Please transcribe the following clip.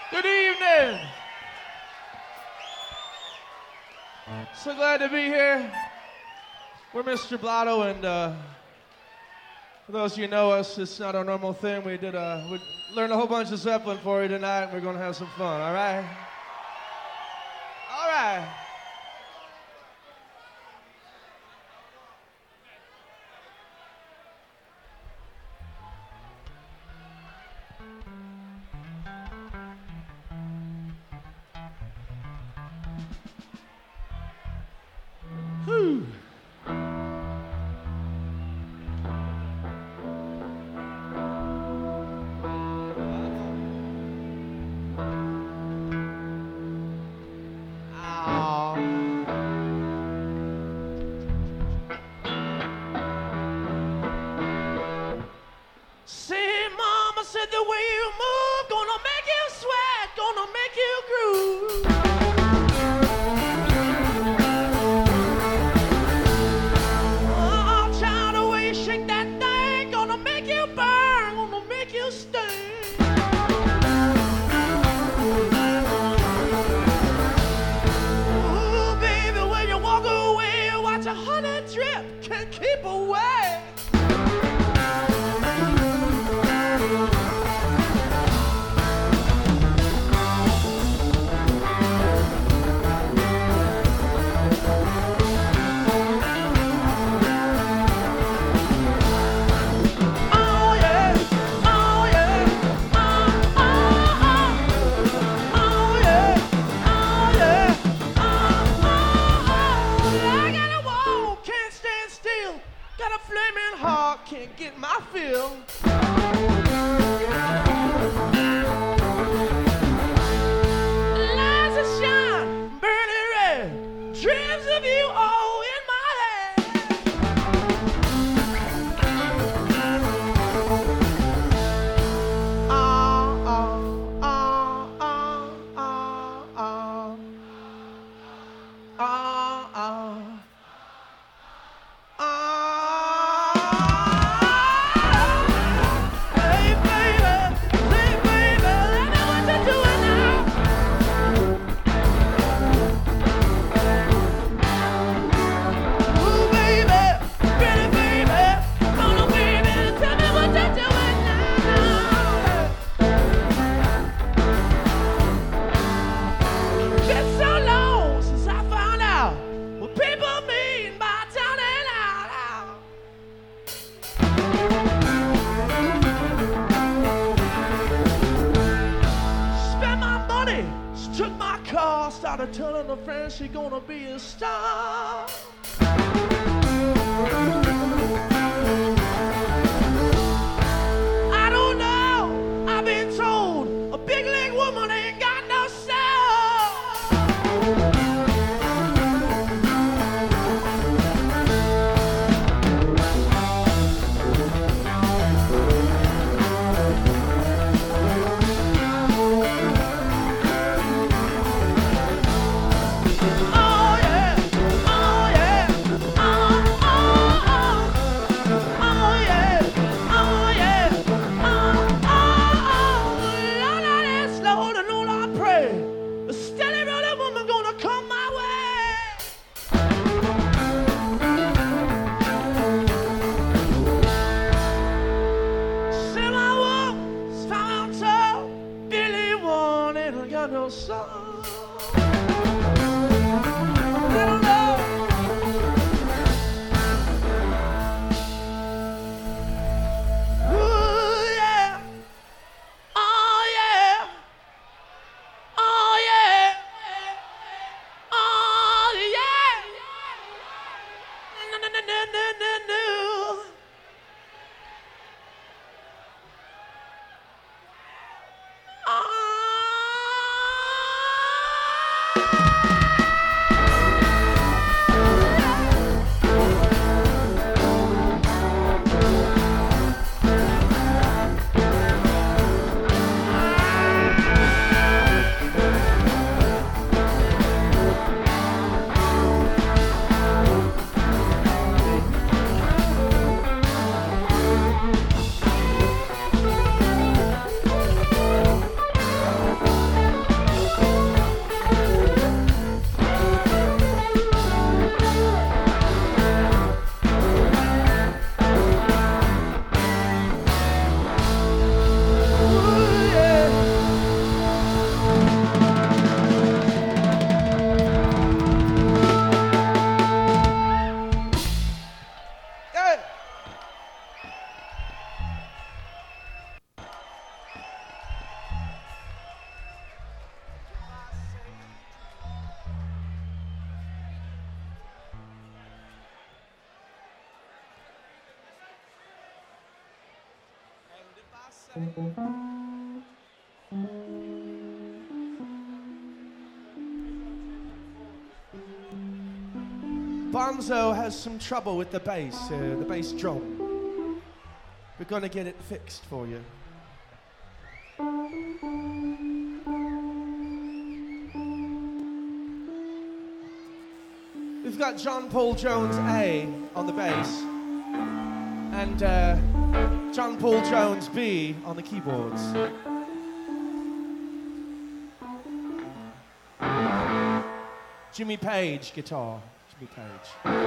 Good evening. So glad to be here. We're Mr. Blotto, and for those of you who know us, it's not our normal thing. We learned a whole bunch of Zeppelin for you tonight, and we're going to have some fun, all right? All right. Whew. See, Mama said the way you move gonna make you sweat, gonna make you groove. Oh, child, the way you shake that thing gonna make you burn, gonna make you sting. Ooh, baby, when you walk away, watch a honey drip, can't keep away. Can't get my fill. Lights that shine, burning red, dreams of you all in my head. Started telling her friends she gonna be a star. I don't know, I've been told a big leg woman ain't got no soul. No song. I don't know. Ooh, yeah. Oh, yeah. Oh, yeah. Oh, yeah. No, no, no, no, no, no, no. Oh. Bonzo has some trouble with the bass drum. We're gonna get it fixed for you. We've got John Paul Jones A on the bass and John Paul Jones B on the keyboards. Jimmy Page guitar. Jimmy Page.